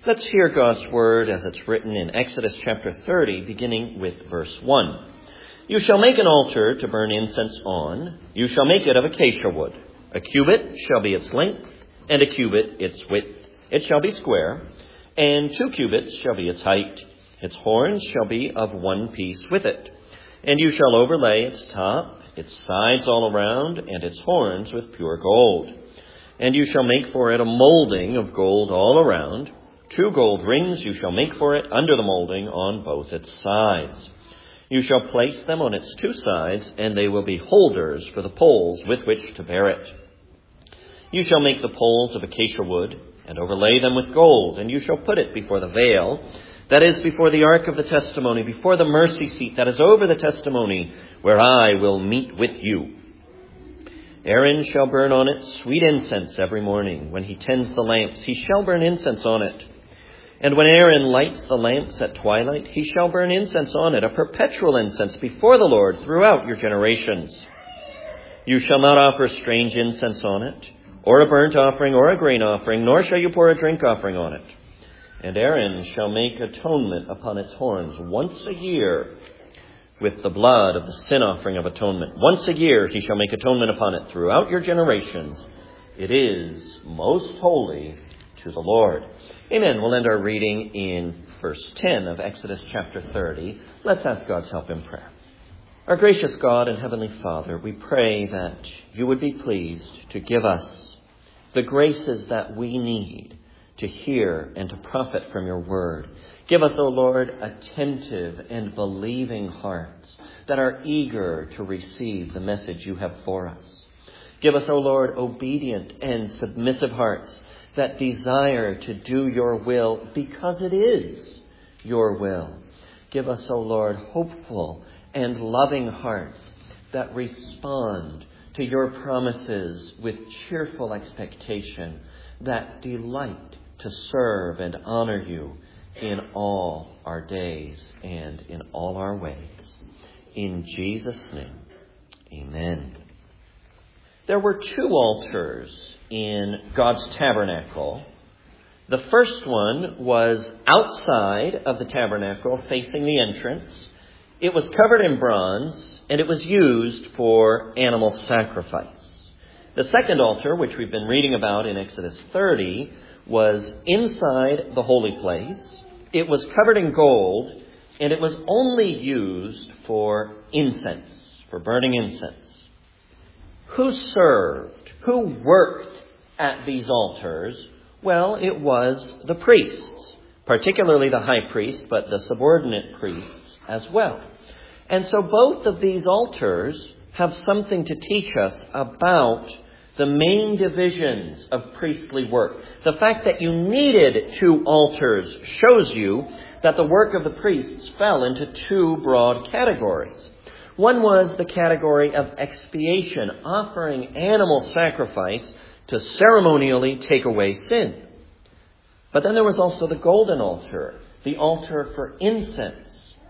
Let's hear God's word as it's written in Exodus chapter 30, beginning with verse 1. You shall make an altar to burn incense on. You shall make it of acacia wood. A cubit shall be its length, and a cubit its width. It shall be square, and 2 cubits shall be its height. Its horns shall be of one piece with it. And you shall overlay its top, its sides all around, and its horns with pure gold. And you shall make for it a molding of gold all around. 2 gold rings you shall make for it under the molding on both its sides. You shall place them on its 2 sides, and they will be holders for the poles with which to bear it. You shall make the poles of acacia wood, and overlay them with gold, and you shall put it before the veil, that is, before the ark of the testimony, before the mercy seat that is over the testimony, where I will meet with you. Aaron shall burn on it sweet incense every morning. When he tends the lamps, he shall burn incense on it. And when Aaron lights the lamps at twilight, he shall burn incense on it, a perpetual incense before the Lord throughout your generations. You shall not offer strange incense on it, or a burnt offering, or a grain offering, nor shall you pour a drink offering on it. And Aaron shall make atonement upon its horns once a year with the blood of the sin offering of atonement. Once a year he shall make atonement upon it throughout your generations. It is most holy to the Lord. Amen. We'll end our reading in verse 10 of Exodus chapter 30. Let's ask God's help in prayer. Our gracious God and Heavenly Father, we pray that you would be pleased to give us the graces that we need to hear and to profit from your word. Give us, O Lord, attentive and believing hearts that are eager to receive the message you have for us. Give us, O Lord, obedient and submissive hearts that desire to do your will because it is your will. Give us, O Lord, hopeful and loving hearts that respond to your promises with cheerful expectation, that delight to serve and honor you in all our days and in all our ways. In Jesus' name, amen. There were 2 altars in God's tabernacle. The first one was outside of the tabernacle, facing the entrance. It was covered in bronze, and it was used for animal sacrifice. The second altar, which we've been reading about in Exodus 30, was inside the holy place. It was covered in gold, and it was only used for incense, for burning incense. Who served? Who worked at these altars? Well, it was the priests, particularly the high priest, but the subordinate priests as well. And so both of these altars have something to teach us about the main divisions of priestly work. The fact that you needed 2 altars shows you that the work of the priests fell into 2 broad categories. One was the category of expiation, offering animal sacrifice to ceremonially take away sin. But then there was also the golden altar, the altar for incense.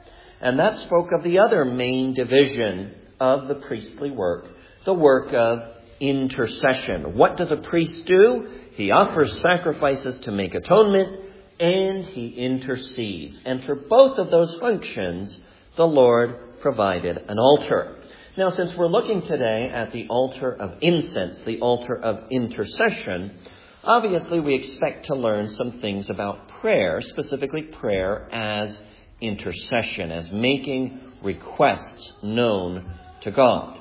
And that spoke of the other main division of the priestly work, the work of intercession. What does a priest do? He offers sacrifices to make atonement, and he intercedes. And for both of those functions, the Lord provided an altar. Now, since we're looking today at the altar of incense, the altar of intercession, obviously we expect to learn some things about prayer, specifically prayer as intercession, as making requests known to God.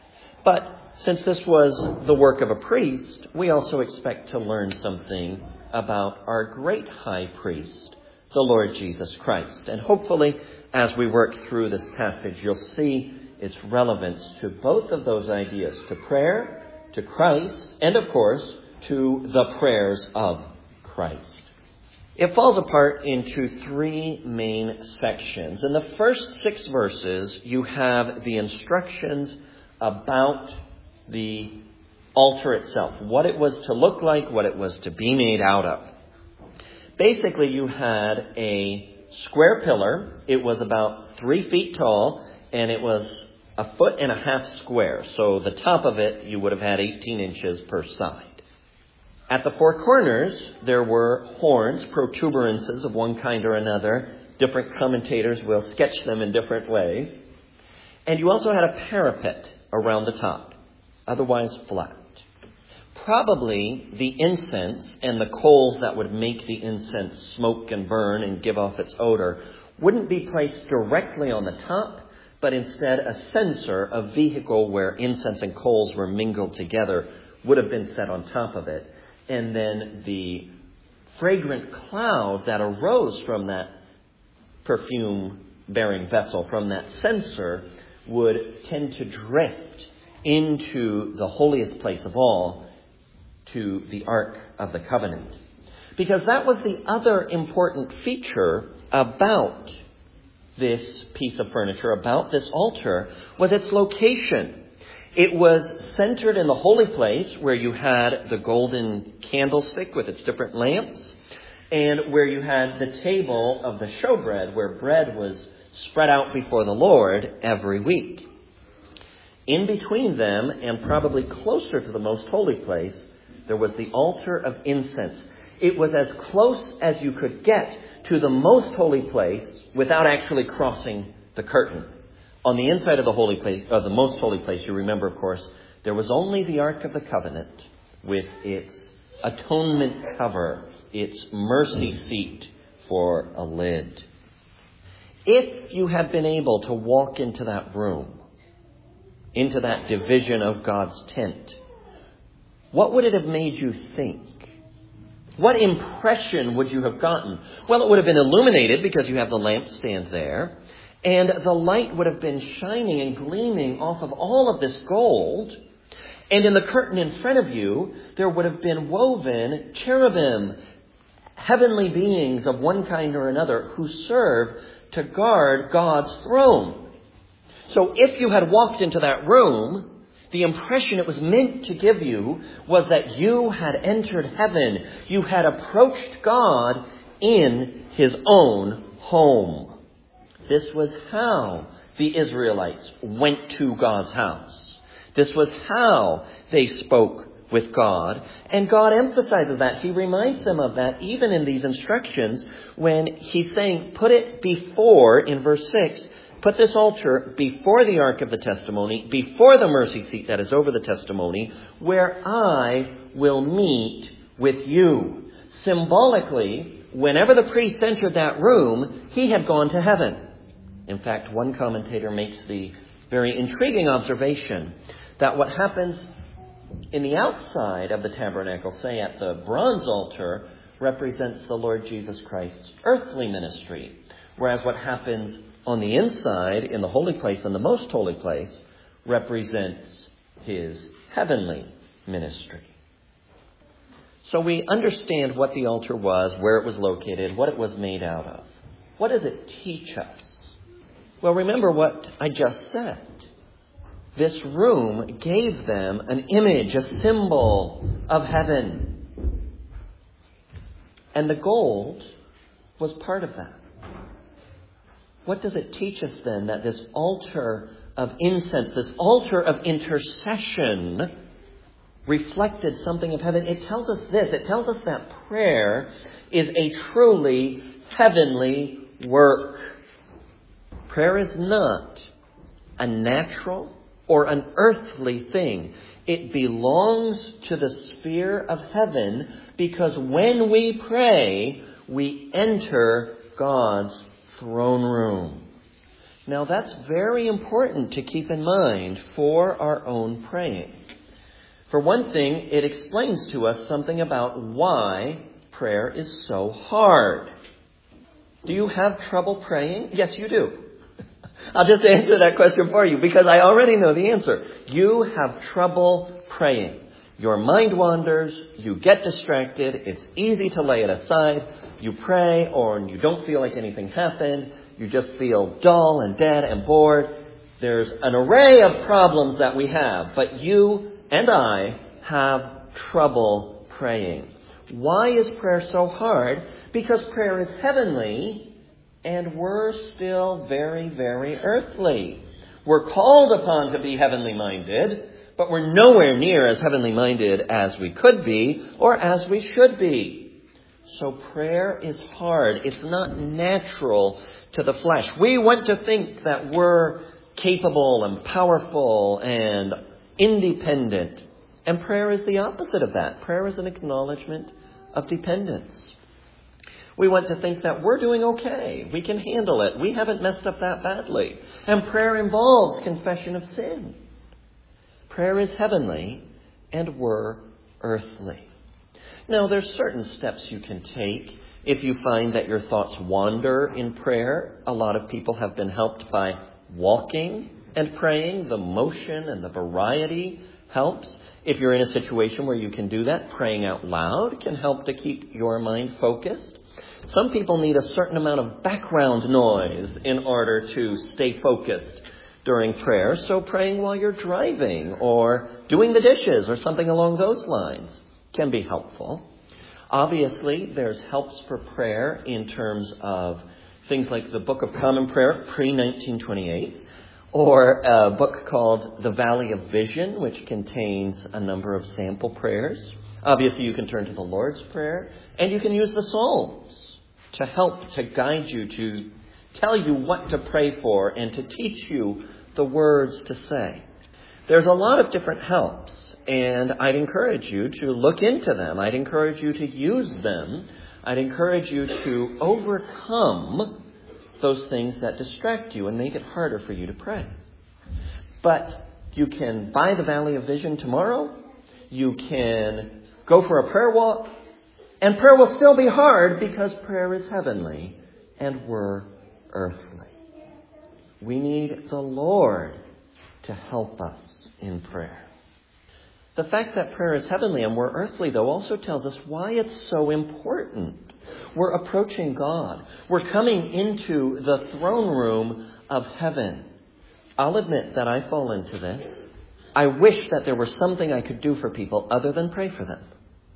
But since this was the work of a priest, we also expect to learn something about our great high priest, the Lord Jesus Christ. And hopefully, as we work through this passage, you'll see its relevance to both of those ideas, to prayer, to Christ, and of course, to the prayers of Christ. It falls apart into 3 main sections. In the first 6 verses, you have the instructions about the altar itself, what it was to look like, what it was to be made out of. Basically, you had a square pillar. It was about 3 feet tall, and it was 1.5 feet square. So the top of it, you would have had 18 inches per side. At the four corners, there were horns, protuberances of one kind or another. Different commentators will sketch them in different ways. And you also had a parapet around the top, otherwise flat. Probably the incense and the coals that would make the incense smoke and burn and give off its odor wouldn't be placed directly on the top, but instead a censer, a vehicle where incense and coals were mingled together, would have been set on top of it. And then the fragrant cloud that arose from that perfume-bearing vessel, from that censer, would tend to drift into the holiest place of all, to the Ark of the Covenant. Because that was the other important feature about this piece of furniture, about this altar, was its location. It was centered in the holy place where you had the golden candlestick with its different lamps, and where you had the table of the showbread, where bread was spread out before the Lord every week. In between them, and probably closer to the most holy place, there was the altar of incense. It was as close as you could get to the most holy place without actually crossing the curtain. On the inside of the holy place, of the most holy place, you remember, of course, there was only the Ark of the Covenant with its atonement cover, its mercy seat for a lid. If you had been able to walk into that room, into that division of God's tent, what would it have made you think? What impression would you have gotten? Well, it would have been illuminated because you have the lampstand there. And the light would have been shining and gleaming off of all of this gold. And in the curtain in front of you, there would have been woven cherubim, heavenly beings of one kind or another who serve to guard God's throne. So if you had walked into that room, the impression it was meant to give you was that you had entered heaven. You had approached God in His own home. This was how the Israelites went to God's house. This was how they spoke with God. And God emphasizes that. He reminds them of that even in these instructions when He's saying, put it before, in verse 6, put this altar before the Ark of the Testimony, before the mercy seat that is over the testimony, where I will meet with you. Symbolically, whenever the priest entered that room, he had gone to heaven. In fact, one commentator makes the very intriguing observation that what happens in the outside of the tabernacle, say at the bronze altar, represents the Lord Jesus Christ's earthly ministry, whereas what happens on the inside, in the holy place and the most holy place, represents His heavenly ministry. So we understand what the altar was, where it was located, what it was made out of. What does it teach us? Well, remember what I just said. This room gave them an image, a symbol of heaven. And the gold was part of that. What does it teach us then? That this altar of incense, this altar of intercession, reflected something of heaven. It tells us this. It tells us that prayer is a truly heavenly work. Prayer is not a natural or an earthly thing. It belongs to the sphere of heaven because when we pray, we enter God's throne room. Now that's very important to keep in mind for our own praying. For one thing, it explains to us something about why prayer is so hard. Do you have trouble praying? Yes, you do. I'll just answer that question for you because I already know the answer. You have trouble praying. Your mind wanders. You get distracted. It's easy to lay it aside. You pray or you don't feel like anything happened. You just feel dull and dead and bored. There's an array of problems that we have, but you and I have trouble praying. Why is prayer so hard? Because prayer is heavenly and we're still very, very earthly. We're called upon to be heavenly minded, but we're nowhere near as heavenly minded as we could be or as we should be. So prayer is hard. It's not natural to the flesh. We want to think that we're capable and powerful and independent. And prayer is the opposite of that. Prayer is an acknowledgement of dependence. We want to think that we're doing okay. We can handle it. We haven't messed up that badly. And prayer involves confession of sin. Prayer is heavenly and we're earthly. Now, there's certain steps you can take if you find that your thoughts wander in prayer. A lot of people have been helped by walking and praying. The motion and the variety helps. If you're in a situation where you can do that, praying out loud can help to keep your mind focused. Some people need a certain amount of background noise in order to stay focused during prayer. So praying while you're driving or doing the dishes or something along those lines can be helpful. Obviously, there's helps for prayer in terms of things like the Book of Common Prayer pre-1928, or a book called The Valley of Vision, which contains a number of sample prayers. Obviously, you can turn to the Lord's Prayer, and you can use the Psalms to help to guide you, to tell you what to pray for, and to teach you the words to say. There's a lot of different helps, and I'd encourage you to look into them. I'd encourage you to use them. I'd encourage you to overcome those things that distract you and make it harder for you to pray. But you can buy the Valley of Vision tomorrow. You can go for a prayer walk. And prayer will still be hard because prayer is heavenly and we're earthly. We need the Lord to help us in prayer. The fact that prayer is heavenly and we're earthly, though, also tells us why it's so important. We're approaching God. We're coming into the throne room of heaven. I'll admit that I fall into this. I wish that there were something I could do for people other than pray for them.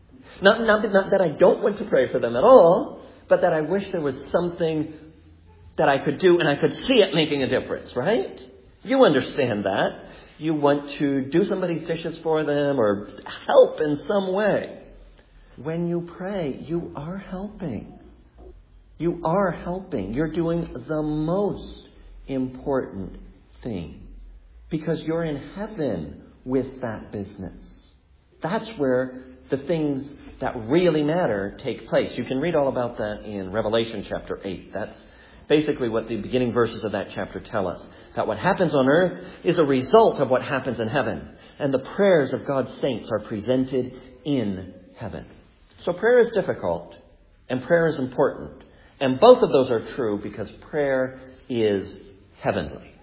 Not that I don't want to pray for them at all, but that I wish there was something that I could do and I could see it making a difference, right? You understand that. You want to do somebody's dishes for them or help in some way. When you pray, you are helping. You are helping. You're doing the most important thing because you're in heaven with that business. That's where the things that really matter take place. You can read all about that in Revelation chapter 8. That's basically what the beginning verses of that chapter tell us. That what happens on earth is a result of what happens in heaven. And the prayers of God's saints are presented in heaven. So prayer is difficult and prayer is important. And both of those are true because prayer is heavenly.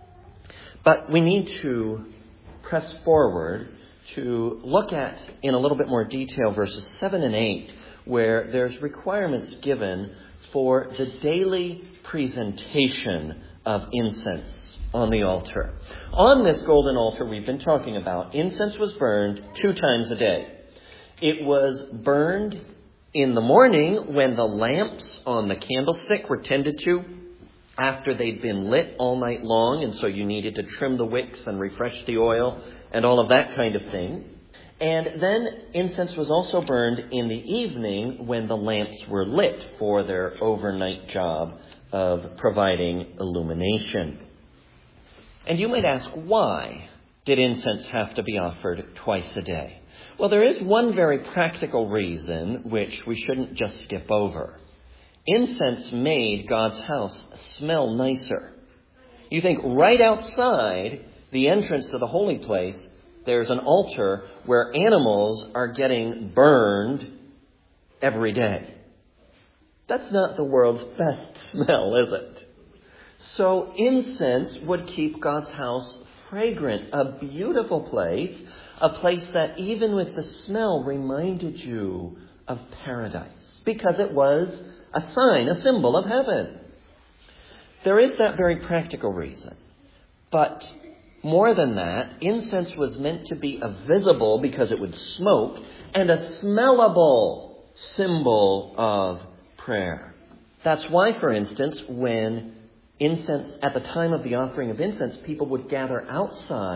But we need to press forward to look at, in a little bit more detail, verses 7 and 8, where there's requirements given for the daily presentation of incense on the altar. On this golden altar we've been talking about, incense was burned 2 times a day. It was burned in the morning when the lamps on the candlestick were tended to after they'd been lit all night long, and so you needed to trim the wicks and refresh the oil and all of that kind of thing. And then incense was also burned in the evening when the lamps were lit for their overnight job of providing illumination. And you might ask, why did incense have to be offered twice a day? Well, there is one very practical reason which we shouldn't just skip over. Incense made God's house smell nicer. You think right outside the entrance to the holy place, there's an altar where animals are getting burned every day. That's not the world's best smell, is it? So incense would keep God's house fragrant, a beautiful place, a place that even with the smell reminded you of paradise, because it was a sign, a symbol of heaven. There is that very practical reason. But more than that, incense was meant to be a visible, because it would smoke, and a smellable symbol of prayer. That's why, for instance, when incense, at the time of the offering of incense, people would gather outside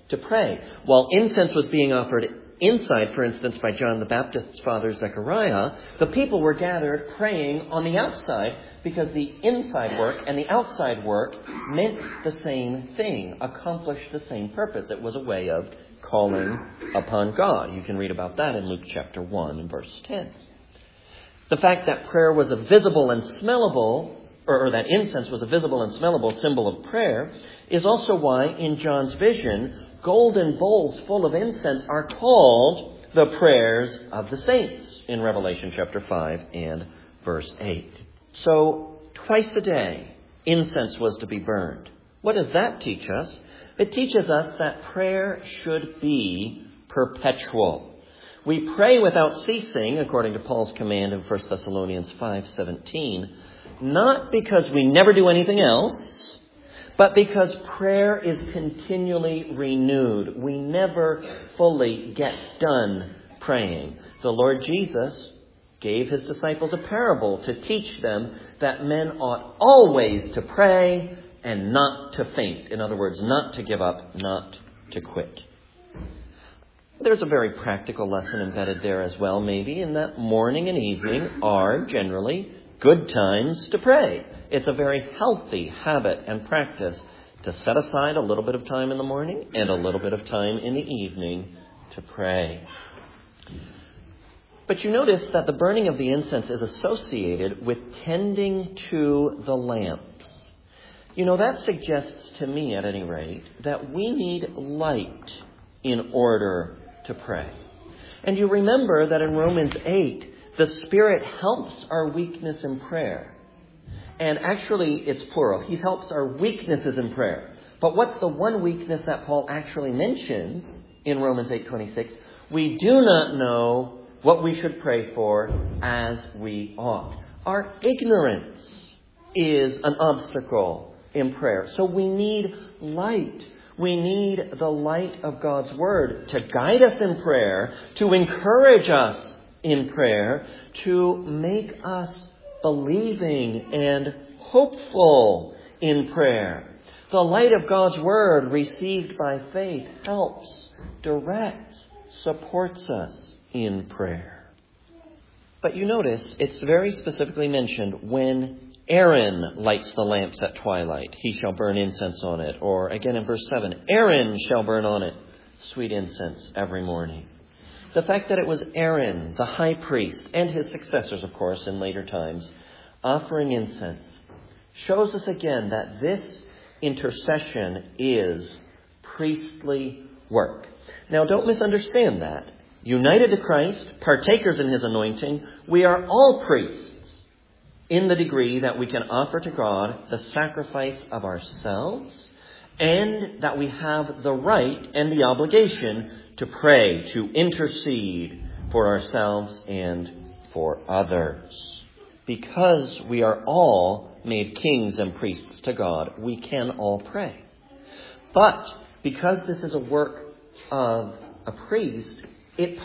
to pray. While incense was being offered inside, for instance, by John the Baptist's father Zechariah, the people were gathered praying on the outside because the inside work and the outside work meant the same thing, accomplished the same purpose. It was a way of calling upon God. You can read about that in Luke chapter 1 and verse 10. The fact that prayer was a visible and smellable, or that incense was a visible and smellable symbol of prayer, is also why in John's vision, golden bowls full of incense are called the prayers of the saints in Revelation chapter 5 and verse 8. So, twice a day, incense was to be burned. What does that teach us? It teaches us that prayer should be perpetual. We pray without ceasing, according to Paul's command in 1 Thessalonians 5:17, not because we never do anything else, but because prayer is continually renewed. We never fully get done praying. The Lord Jesus gave his disciples a parable to teach them that men ought always to pray and not to faint. In other words, not to give up, not to quit. There's a very practical lesson embedded there as well, maybe, in that morning and evening are generally good times to pray. It's a very healthy habit and practice to set aside a little bit of time in the morning and a little bit of time in the evening to pray. But you notice that the burning of the incense is associated with tending to the lamps. You know, that suggests to me, at any rate, that we need light in order to pray. And you remember that in Romans 8, the Spirit helps our weakness in prayer. And actually, it's plural. He helps our weaknesses in prayer. But what's the one weakness that Paul actually mentions in Romans 8:26? We do not know what we should pray for as we ought. Our ignorance is an obstacle in prayer. So we need light. We need the light of God's Word to guide us in prayer, to encourage us in prayer, to make us believing and hopeful in prayer. The light of God's Word received by faith helps, directs, supports us in prayer. But you notice it's very specifically mentioned when Aaron lights the lamps at twilight, he shall burn incense on it. Or again in verse 7, Aaron shall burn on it sweet incense every morning. The fact that it was Aaron, the high priest, and his successors, of course, in later times, offering incense, shows us again that this intercession is priestly work. Now, don't misunderstand that. United to Christ, partakers in his anointing, we are all priests in the degree that we can offer to God the sacrifice of ourselves and that we have the right and the obligation to pray, to intercede for ourselves and for others. Because we are all made kings and priests to God, we can all pray. But because this is a work of a priest, it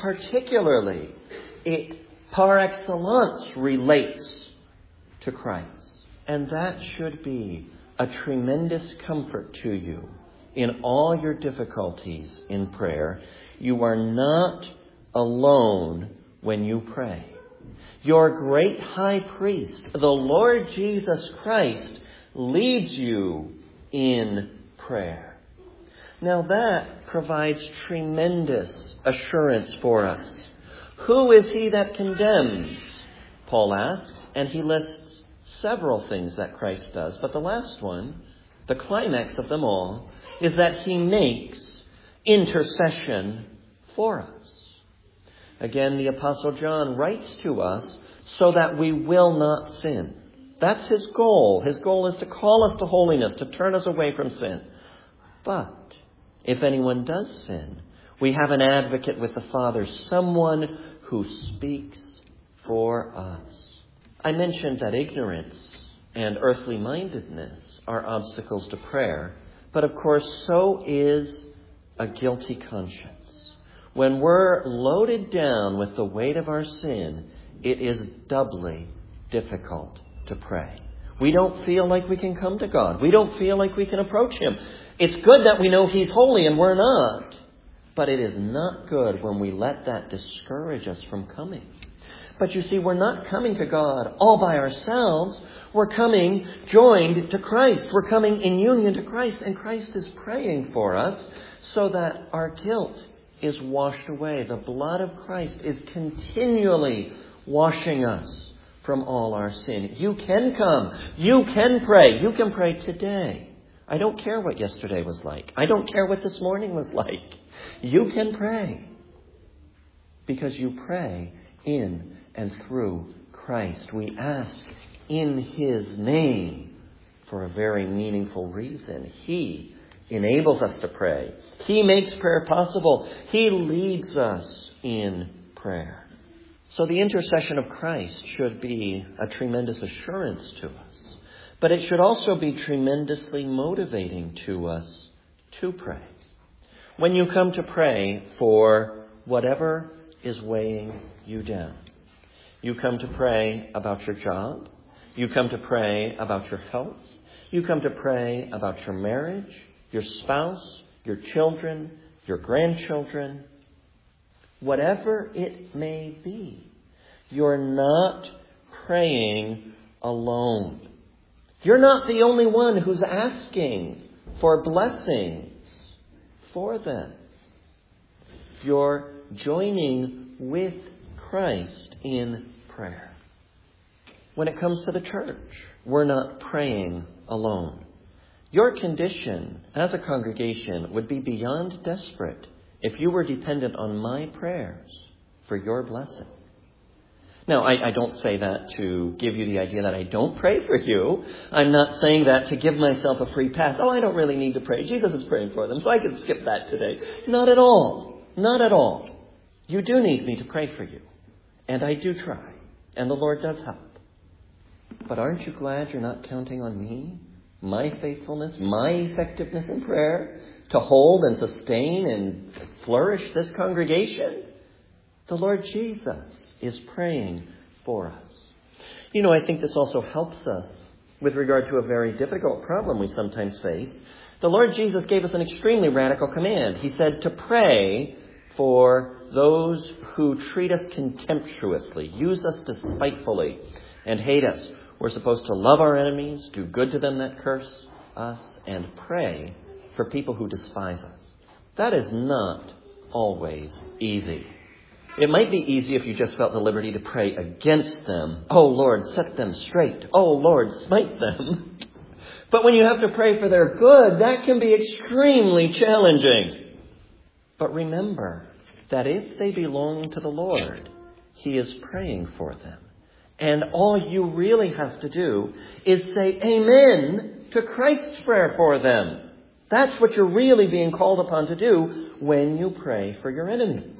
par excellence relates to Christ. And that should be a tremendous comfort to you in all your difficulties in prayer. You are not alone when you pray. Your great high priest, the Lord Jesus Christ, leads you in prayer. Now that provides tremendous assurance for us. Who is he that condemns? Paul asks, and he lists several things that Christ does. But the last one, the climax of them all, is that he makes intercession for us. Again, the Apostle John writes to us so that we will not sin. That's his goal. His goal is to call us to holiness, to turn us away from sin. But if anyone does sin, we have an advocate with the Father, someone who speaks for us. I mentioned that ignorance and earthly mindedness are obstacles to prayer, but of course so is a guilty conscience. When we're loaded down with the weight of our sin, it is doubly difficult to pray. We don't feel like we can come to God. We don't feel like we can approach Him. It's good that we know He's holy and we're not. But it is not good when we let that discourage us from coming. But you see, we're not coming to God all by ourselves. We're coming joined to Christ. We're coming in union to Christ. And Christ is praying for us so that our guilt is washed away. The blood of Christ is continually washing us from all our sin. You can come. You can pray. You can pray today. I don't care what yesterday was like. I don't care what this morning was like. You can pray because you pray in and through Christ. We ask in His name for a very meaningful reason. He enables us to pray. He makes prayer possible. He leads us in prayer. So the intercession of Christ should be a tremendous assurance to us. But it should also be tremendously motivating to us to pray. When you come to pray for whatever is weighing you down, you come to pray about your job, you come to pray about your health, you come to pray about your marriage, your spouse, your children, your grandchildren, whatever it may be, you're not praying alone. You're not the only one who's asking for blessings for them. You're joining with Christ in prayer. When it comes to the church, we're not praying alone. Your condition as a congregation would be beyond desperate if you were dependent on my prayers for your blessing. Now, I don't say that to give you the idea that I don't pray for you. I'm not saying that to give myself a free pass. Oh, I don't really need to pray. Jesus is praying for them, so I can skip that today. Not at all. Not at all. You do need me to pray for you. And I do try. And the Lord does help. But aren't you glad you're not counting on me, my faithfulness, my effectiveness in prayer to hold and sustain and flourish this congregation? The Lord Jesus is praying for us. You know, I think this also helps us with regard to a very difficult problem we sometimes face. The Lord Jesus gave us an extremely radical command. He said to pray for those who treat us contemptuously, use us despitefully, and hate us. We're supposed to love our enemies, do good to them that curse us, and pray for people who despise us. That is not always easy. It might be easy if you just felt the liberty to pray against them. Oh, Lord, set them straight. Oh, Lord, smite them. But when you have to pray for their good, that can be extremely challenging. But remember that if they belong to the Lord, He is praying for them. And all you really have to do is say amen to Christ's prayer for them. That's what you're really being called upon to do when you pray for your enemies.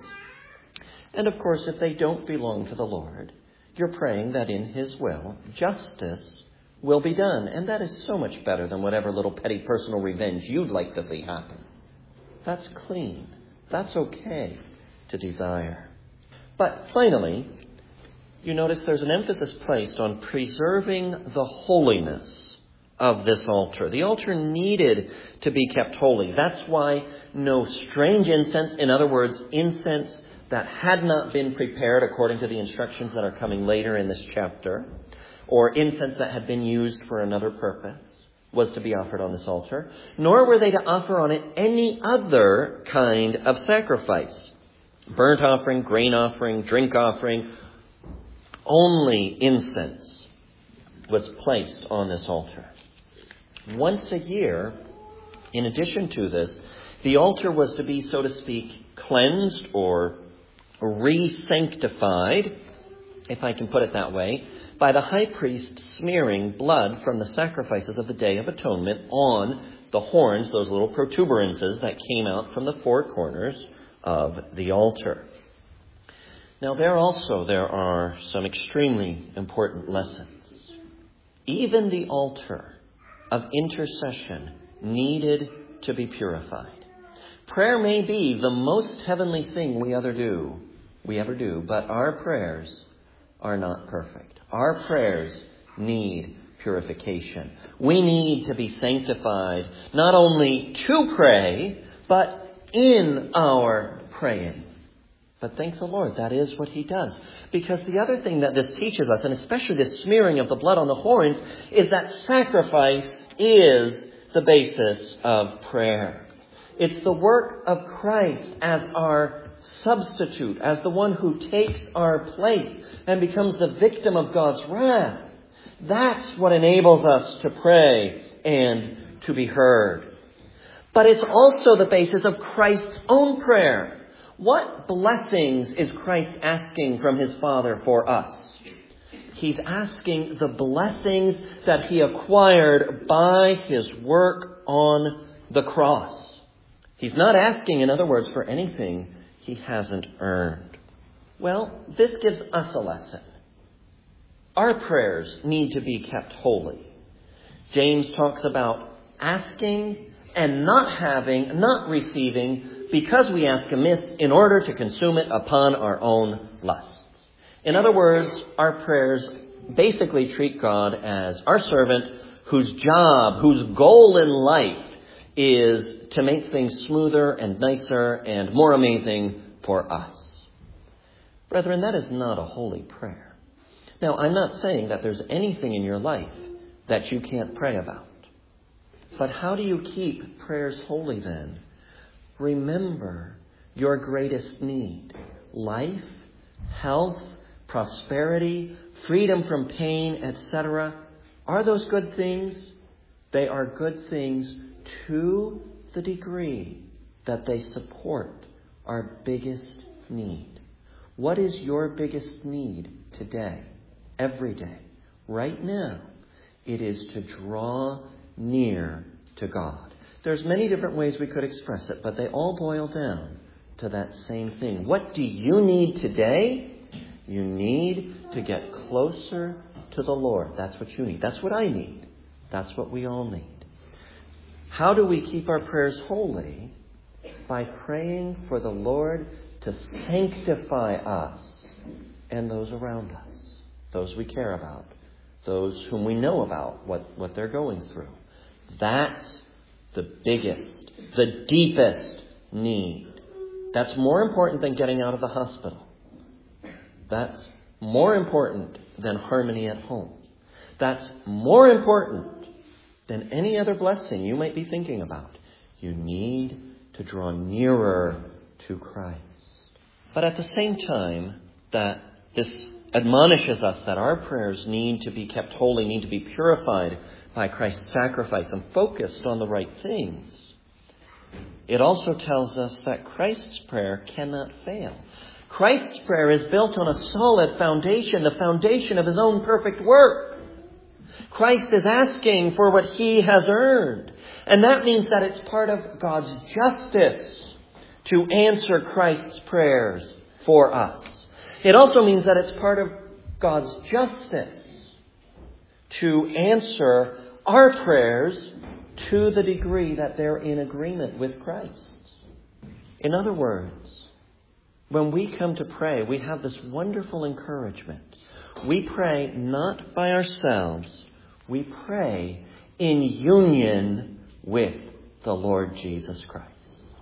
And of course, if they don't belong to the Lord, you're praying that in His will, justice will be done. And that is so much better than whatever little petty personal revenge you'd like to see happen. That's clean. That's okay to desire. But finally, you notice there's an emphasis placed on preserving the holiness of this altar. The altar needed to be kept holy. That's why no strange incense, in other words, incense that had not been prepared according to the instructions that are coming later in this chapter, or incense that had been used for another purpose, was to be offered on this altar, nor were they to offer on it any other kind of sacrifice. Burnt offering, grain offering, drink offering, only incense was placed on this altar. Once a year, in addition to this, the altar was to be, so to speak, cleansed or re-sanctified, if I can put it that way, by the high priest smearing blood from the sacrifices of the Day of Atonement on the horns, those little protuberances that came out from the four corners of the altar. Now there are some extremely important lessons. Even the altar of intercession needed to be purified. Prayer may be the most heavenly thing we ever do, but our prayers are not perfect. Our prayers need purification. We need to be sanctified not only to pray, but in our praying. But thank the Lord, that is what he does. Because the other thing that this teaches us, and especially this smearing of the blood on the horns, is that sacrifice is the basis of prayer. It's the work of Christ as our substitute, as the one who takes our place and becomes the victim of God's wrath. That's what enables us to pray and to be heard. But it's also the basis of Christ's own prayer. What blessings is Christ asking from his Father for us? He's asking the blessings that he acquired by his work on the cross. He's not asking, in other words, for anything he hasn't earned. Well, this gives us a lesson. Our prayers need to be kept holy. James talks about asking and not having, not receiving, because we ask amiss in order to consume it upon our own lusts. In other words, our prayers basically treat God as our servant whose job, whose goal in life is to make things smoother and nicer and more amazing for us. Brethren, that is not a holy prayer. Now, I'm not saying that there's anything in your life that you can't pray about. But how do you keep prayers holy then? Remember your greatest need. Life, health, prosperity, freedom from pain, etc. Are those good things? They are good things to the degree that they support our biggest need. What is your biggest need today, every day, right now? It is to draw near to God. There's many different ways we could express it, but they all boil down to that same thing. What do you need today? You need to get closer to the Lord. That's what you need. That's what I need. That's what we all need. How do we keep our prayers holy? By praying for the Lord to sanctify us and those around us, those we care about, those whom we know about, what they're going through. That's the biggest, the deepest need. That's more important than getting out of the hospital. That's more important than harmony at home. That's more important than any other blessing you might be thinking about. You need to draw nearer to Christ. But at the same time that this admonishes us that our prayers need to be kept holy, need to be purified by Christ's sacrifice and focused on the right things, it also tells us that Christ's prayer cannot fail. Christ's prayer is built on a solid foundation, the foundation of his own perfect work. Christ is asking for what he has earned. And that means that it's part of God's justice to answer Christ's prayers for us. It also means that it's part of God's justice to answer our prayers to the degree that they're in agreement with Christ. In other words, when we come to pray, we have this wonderful encouragement. We pray not by ourselves. We pray in union with the Lord Jesus Christ.